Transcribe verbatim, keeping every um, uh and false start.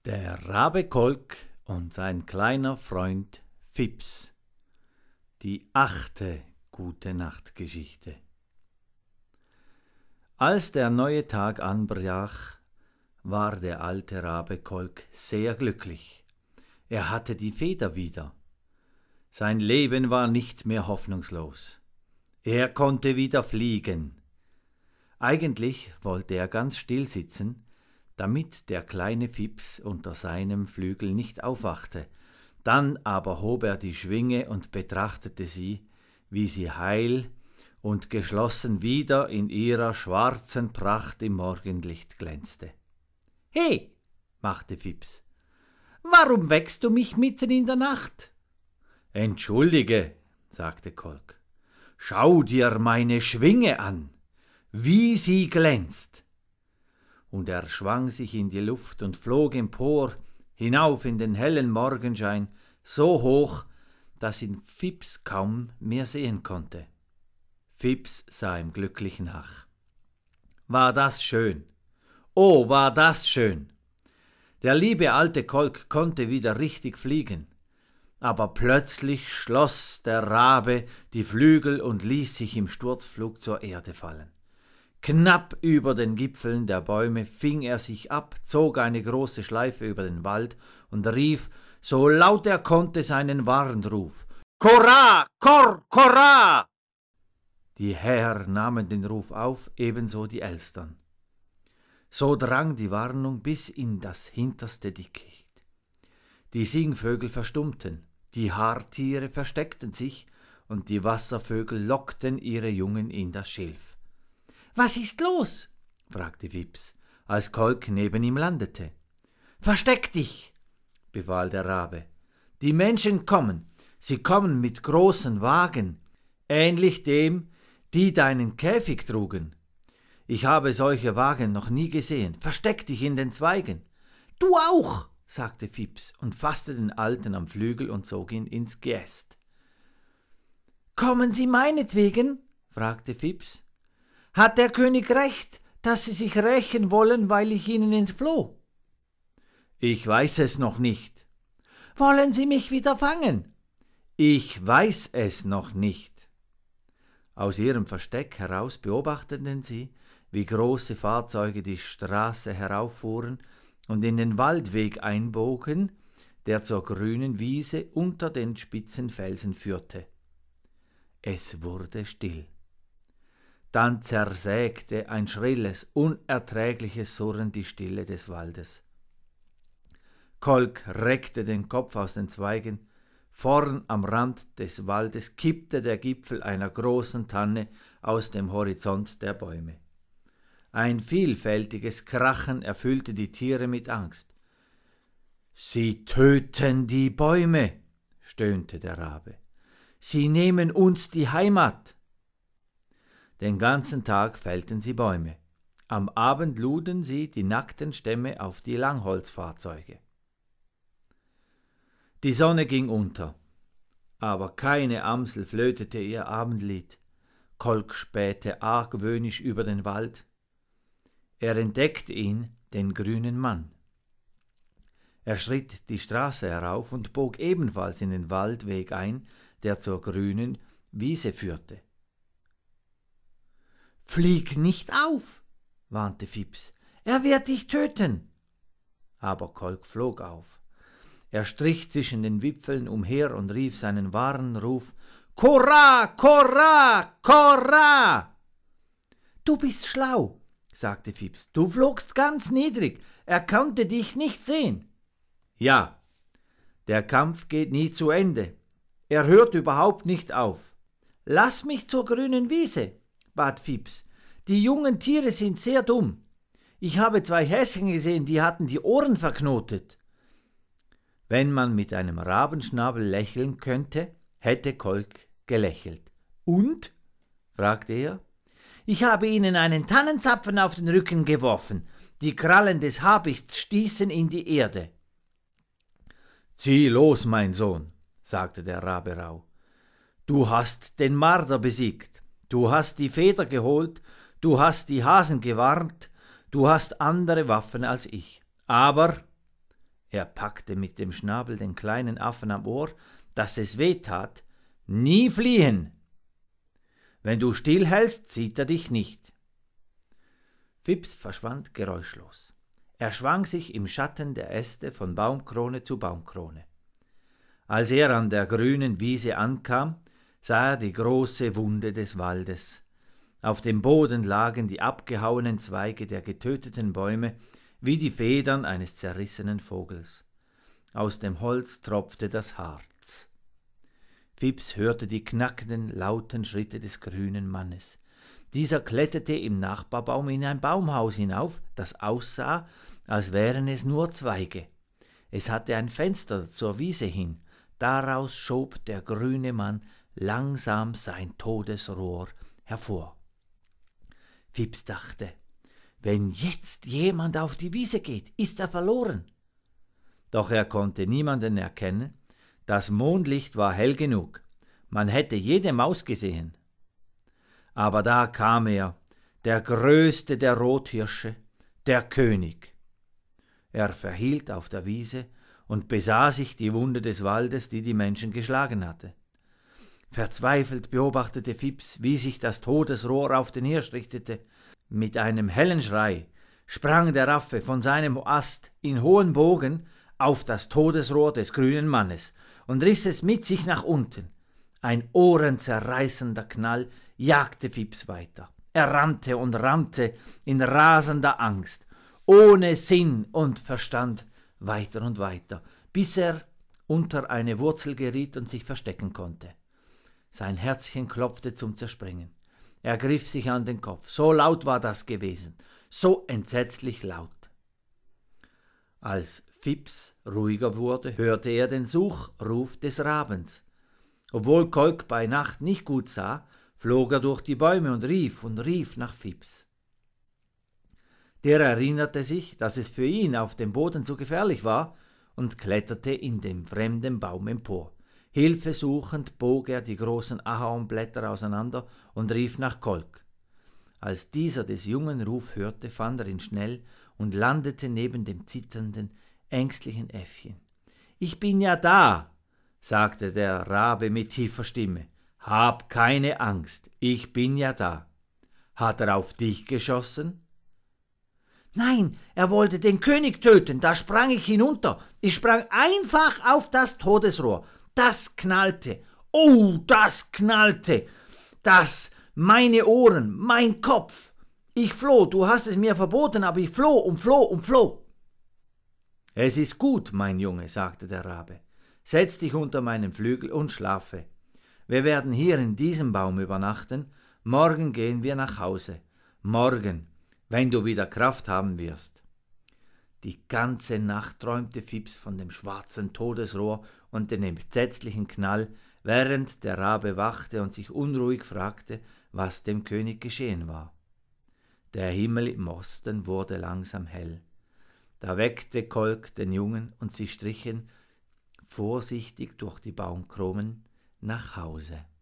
Der Rabe Kolk und sein kleiner Freund Fips. Die achte Gute-Nacht-Geschichte. Als der neue Tag anbrach, war der alte Rabe Kolk sehr glücklich. Er hatte die Feder wieder. Sein Leben war nicht mehr hoffnungslos. Er konnte wieder fliegen. Eigentlich wollte er ganz still sitzen, damit der kleine Fips unter seinem Flügel nicht aufwachte. Dann aber hob er die Schwinge und betrachtete sie, wie sie heil und geschlossen wieder in ihrer schwarzen Pracht im Morgenlicht glänzte. »He«, machte Fips, »warum weckst du mich mitten in der Nacht?« »Entschuldige«, sagte Kolk, »schau dir meine Schwinge an, wie sie glänzt!« Und er schwang sich in die Luft und flog empor, hinauf in den hellen Morgenschein, so hoch, dass ihn Fips kaum mehr sehen konnte. Fips sah ihm glücklich nach. War das schön! Oh, war das schön! Der liebe alte Kolk konnte wieder richtig fliegen. Aber plötzlich schloss der Rabe die Flügel und ließ sich im Sturzflug zur Erde fallen. Knapp über den Gipfeln der Bäume fing er sich ab, zog eine große Schleife über den Wald und rief, so laut er konnte, seinen Warnruf. »Korra! Kor! Korra!« Die Häher nahmen den Ruf auf, ebenso die Elstern. So drang die Warnung bis in das hinterste Dickicht. Die Singvögel verstummten, die Haartiere versteckten sich und die Wasservögel lockten ihre Jungen in das Schilf. »Was ist los?« fragte Fips, als Kolk neben ihm landete. »Versteck dich«, befahl der Rabe. »Die Menschen kommen, sie kommen mit großen Wagen, ähnlich dem, die deinen Käfig trugen. Ich habe solche Wagen noch nie gesehen. Versteck dich in den Zweigen.« »Du auch«, sagte Fips und fasste den Alten am Flügel und zog ihn ins Geäst. »Kommen Sie meinetwegen?« fragte Fips. »Hat der König recht, dass Sie sich rächen wollen, weil ich Ihnen entfloh?« »Ich weiß es noch nicht.« »Wollen Sie mich wieder fangen?« »Ich weiß es noch nicht.« Aus ihrem Versteck heraus beobachteten sie, wie große Fahrzeuge die Straße herauffuhren und in den Waldweg einbogen, der zur grünen Wiese unter den spitzen Felsen führte. Es wurde still. Dann zersägte ein schrilles, unerträgliches Surren die Stille des Waldes. Kolk reckte den Kopf aus den Zweigen. Vorn am Rand des Waldes kippte der Gipfel einer großen Tanne aus dem Horizont der Bäume. Ein vielfältiges Krachen erfüllte die Tiere mit Angst. »Sie töten die Bäume«, stöhnte der Rabe. »Sie nehmen uns die Heimat.« Den ganzen Tag fällten sie Bäume. Am Abend luden sie die nackten Stämme auf die Langholzfahrzeuge. Die Sonne ging unter, aber keine Amsel flötete ihr Abendlied. Kolk spähte argwöhnisch über den Wald. Er entdeckte ihn, den grünen Mann. Er schritt die Straße herauf und bog ebenfalls in den Waldweg ein, der zur grünen Wiese führte. »Flieg nicht auf«, warnte Fips, »er wird dich töten.« Aber Kolk flog auf. Er strich zwischen den Wipfeln umher und rief seinen Warnruf, »Korra, Korra, Korra!« »Du bist schlau«, sagte Fips, »du flogst ganz niedrig, er konnte dich nicht sehen.« »Ja, der Kampf geht nie zu Ende, er hört überhaupt nicht auf.« »Lass mich zur grünen Wiese«, bat Fips, »die jungen Tiere sind sehr dumm. Ich habe zwei Häschen gesehen, die hatten die Ohren verknotet.« Wenn man mit einem Rabenschnabel lächeln könnte, hätte Kolk gelächelt. »Und?« fragte er. »Ich habe ihnen einen Tannenzapfen auf den Rücken geworfen. Die Krallen des Habichts stießen in die Erde.« »Zieh los, mein Sohn«, sagte der Rabe rauh. »Du hast den Marder besiegt, du hast die Feder geholt, du hast die Hasen gewarnt, du hast andere Waffen als ich. Aber er packte mit dem Schnabel den kleinen Affen am Ohr, dass es weh tat, nie fliehen. Wenn du stillhältst, sieht er dich nicht. Fips verschwand geräuschlos. Er schwang sich im Schatten der Äste von Baumkrone zu Baumkrone. Als er an der grünen Wiese ankam, sah er die große Wunde des Waldes. Auf dem Boden lagen die abgehauenen Zweige der getöteten Bäume wie die Federn eines zerrissenen Vogels. Aus dem Holz tropfte das Harz. Fips hörte die knackenden, lauten Schritte des grünen Mannes. Dieser kletterte im Nachbarbaum in ein Baumhaus hinauf, das aussah, als wären es nur Zweige. Es hatte ein Fenster zur Wiese hin. Daraus schob der grüne Mann langsam sein Todesrohr hervor. Fips dachte, wenn jetzt jemand auf die Wiese geht, ist er verloren. Doch er konnte niemanden erkennen. Das Mondlicht war hell genug. Man hätte jede Maus gesehen. Aber da kam er, der größte der Rothirsche, der König. Er verhielt auf der Wiese und besah sich die Wunde des Waldes, die die Menschen geschlagen hatte. Verzweifelt beobachtete Fips, wie sich das Todesrohr auf den Hirsch richtete. Mit einem hellen Schrei sprang der Affe von seinem Ast in hohen Bogen auf das Todesrohr des grünen Mannes und riss es mit sich nach unten. Ein ohrenzerreißender Knall jagte Fips weiter. Er rannte und rannte in rasender Angst, ohne Sinn und Verstand, weiter und weiter, bis er unter eine Wurzel geriet und sich verstecken konnte. Sein Herzchen klopfte zum Zerspringen. Er griff sich an den Kopf. So laut war das gewesen, so entsetzlich laut. Als Fips ruhiger wurde, hörte er den Suchruf des Rabens. Obwohl Kolk bei Nacht nicht gut sah, flog er durch die Bäume und rief und rief nach Fips. Der erinnerte sich, dass es für ihn auf dem Boden zu gefährlich war, und kletterte in den fremden Baum empor. Hilfesuchend bog er die großen Ahornblätter auseinander und rief nach Kolk. Als dieser des Jungen Ruf hörte, fand er ihn schnell und landete neben dem zitternden, ängstlichen Äffchen. »Ich bin ja da«, sagte der Rabe mit tiefer Stimme. »Hab keine Angst, ich bin ja da. Hat er auf dich geschossen?« »Nein, er wollte den König töten, da sprang ich hinunter. Ich sprang einfach auf das Todesrohr. Das knallte. Oh, das knallte. Das, meine Ohren, mein Kopf. Ich floh, du hast es mir verboten, aber ich floh und floh und floh.« »Es ist gut, mein Junge«, sagte der Rabe. »Setz dich unter meinen Flügel und schlafe. Wir werden hier in diesem Baum übernachten. Morgen gehen wir nach Hause. Morgen, wenn du wieder Kraft haben wirst.« Die ganze Nacht träumte Fips von dem schwarzen Todesrohr und dem entsetzlichen Knall, während der Rabe wachte und sich unruhig fragte, was dem König geschehen war. Der Himmel im Osten wurde langsam hell. Da weckte Kolk den Jungen und sie strichen vorsichtig durch die Baumkronen nach Hause.